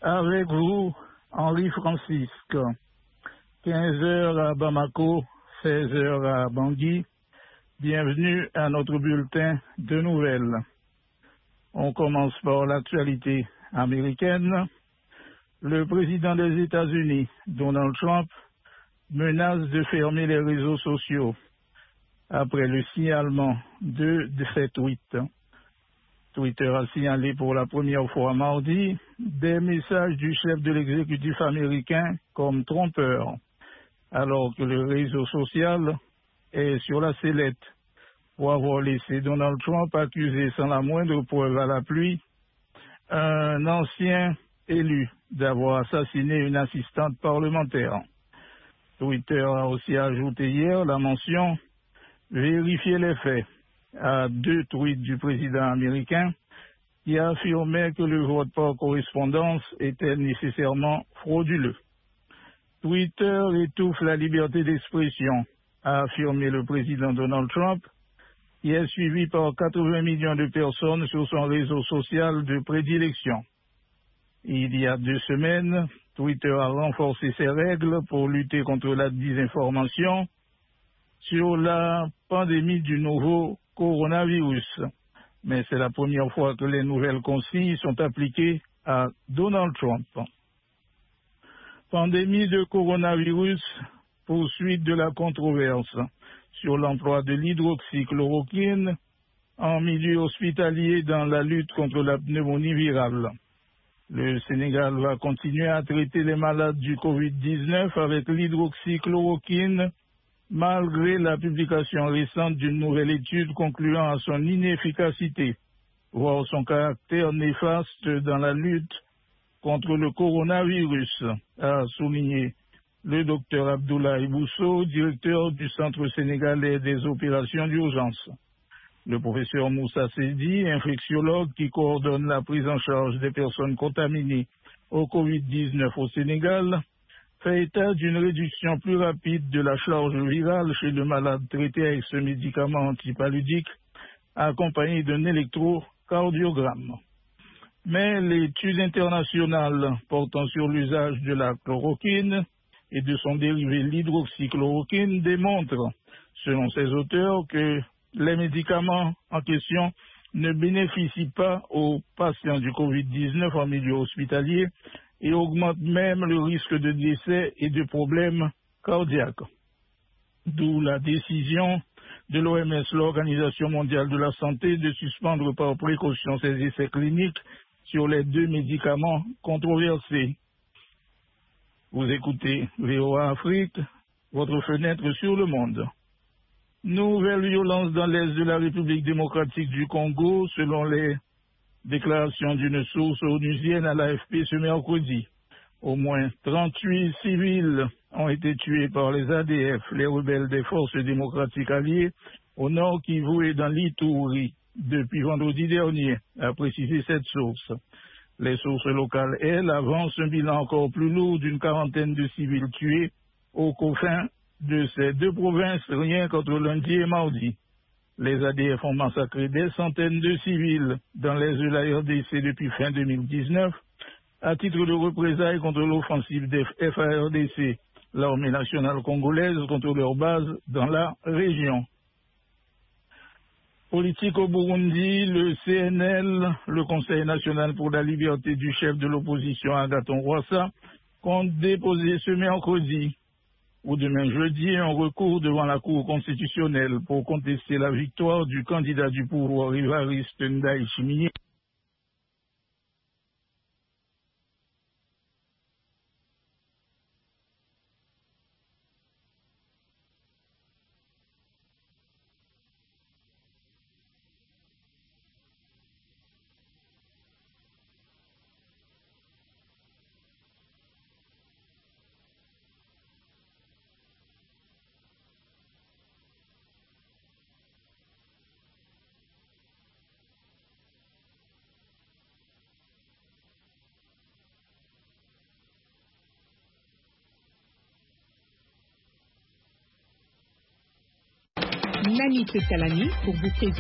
Avec vous, Henri Francisque, 15 heures à Bamako, 16 heures à Bangui. Bienvenue à notre bulletin de nouvelles. On commence par l'actualité américaine. Le président des États-Unis, Donald Trump, menace de fermer les réseaux sociaux après le signalement de ces tweets. Twitter a signalé pour la première fois mardi des messages du chef de l'exécutif américain comme trompeurs, alors que le réseau social est sur la sellette pour avoir laissé Donald Trump accuser sans la moindre preuve à la pluie un ancien élu d'avoir assassiné une assistante parlementaire. Twitter a aussi ajouté hier la mention « Vérifier les faits » à 2 tweets du président américain qui affirmait que le vote par correspondance était nécessairement frauduleux. Twitter étouffe la liberté d'expression, a affirmé le président Donald Trump, qui est suivi par 80 millions de personnes sur son réseau social de prédilection. Il y a 2 semaines, Twitter a renforcé ses règles pour lutter contre la désinformation sur la pandémie du nouveau coronavirus. Mais c'est la première fois que les nouvelles consignes sont appliquées à Donald Trump. Pandémie de coronavirus, poursuite de la controverse sur l'emploi de l'hydroxychloroquine en milieu hospitalier dans la lutte contre la pneumonie virale. Le Sénégal va continuer à traiter les malades du Covid-19 avec l'hydroxychloroquine, malgré la publication récente d'une nouvelle étude concluant à son inefficacité, voire son caractère néfaste dans la lutte contre le coronavirus, a souligné le docteur Abdoulaye Bousso, directeur du Centre sénégalais des opérations d'urgence. Le professeur Moussa Sedi, infectiologue qui coordonne la prise en charge des personnes contaminées au Covid-19 au Sénégal, fait état d'une réduction plus rapide de la charge virale chez le malade traité avec ce médicament antipaludique, accompagné d'un électrocardiogramme. Mais l'étude internationale portant sur l'usage de la chloroquine et de son dérivé l'hydroxychloroquine démontre, selon ses auteurs, que les médicaments en question ne bénéficient pas aux patients du Covid-19 en milieu hospitalier et augmentent même le risque de décès et de problèmes cardiaques. D'où la décision de l'OMS, l'Organisation mondiale de la santé, de suspendre par précaution ses essais cliniques sur les 2 médicaments controversés. Vous écoutez VOA Afrique, votre fenêtre sur le monde. Nouvelle violence dans l'est de la République démocratique du Congo, selon les déclaration d'une source onusienne à l'AFP ce mercredi. Au moins 38 civils ont été tués par les ADF, les rebelles des forces démocratiques alliées, au nord Kivu et dans l'Ituri, depuis vendredi dernier, a précisé cette source. Les sources locales, elles, avancent un bilan encore plus lourd d'une 40aine de civils tués aux confins de ces 2 provinces, rien qu'entre lundi et mardi. Les ADF ont massacré des centaines de civils dans l'est de la RDC depuis fin 2019, à titre de représailles contre l'offensive des FARDC, l'armée nationale congolaise, contre leur base dans la région. Politique au Burundi, le CNL, le Conseil national pour la liberté du chef de l'opposition Agathon Rwasa, compte déposer ce mercredi ou demain jeudi un recours devant la Cour constitutionnelle pour contester la victoire du candidat du pouvoir Évariste Ndayishimiye. Nani Kekalani pour vous présenter